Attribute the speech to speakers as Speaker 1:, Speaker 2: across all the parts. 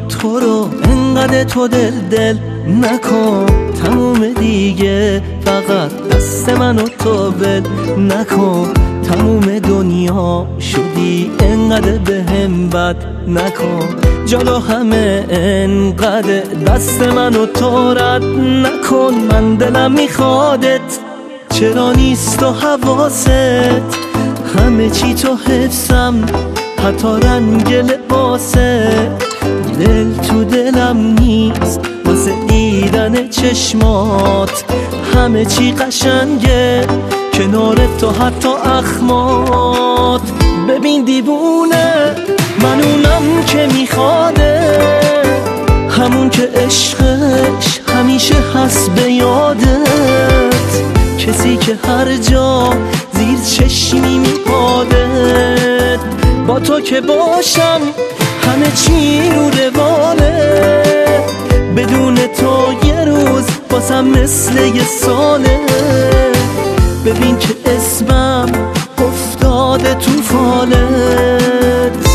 Speaker 1: تو رو انقدر تو دل نکن، تموم دیگه فقط دست من و تو ول نکن. تموم دنیا شدی انقدر بهم بد نکن، جلو همه انقدر دست من و تو رد نکن. من دلم میخوادت چرا نیست و حواست، همه چی تو حفظم حتی رنگ لباست. دل تو دلم نیست واسه دیدن چشمات، همه چی قشنگه کنار تو حتی اخمات. ببین دیوونه من اونم که میخواده، همون که عشقش همیشه هست به یادت، کسی که هر جا زیر چشمی میپادت. با تو که باشم همه چی رو رواله، بدون تو یه روز بازم مثل یه ساله. ببین که اسمم افتاده تو فالت.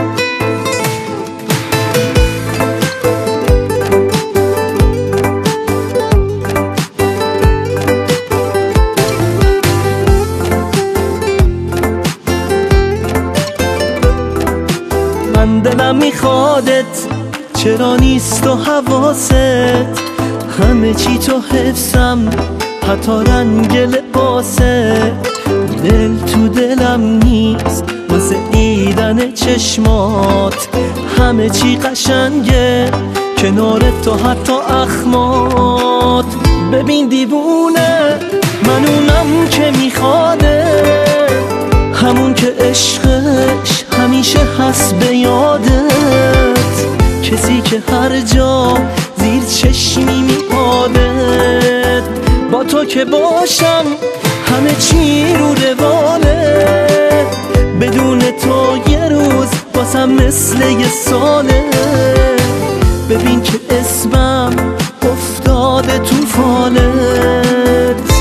Speaker 1: من دلم میخوادت چرا نیست و حواست، همه چی تو حفظم حتی رنگ لباست. دل تو دلم نیست واسه دیدن چشمات، همه چی قشنگه کنار تو حتی اخمات. ببین دیوونه من اونم که میخواده، همون که عشقش همیشه هست به یادت، کسی که هر جا زیر چشمی میپادت. با تو که باشم همه چی رو رواله، بدون تو یه روز بازم مثل یه ساله. ببین که اسمم افتاده تو فالت.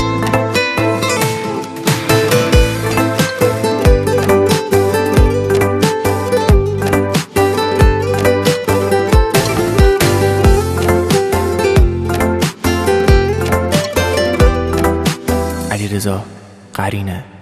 Speaker 2: علیرضا قرینه.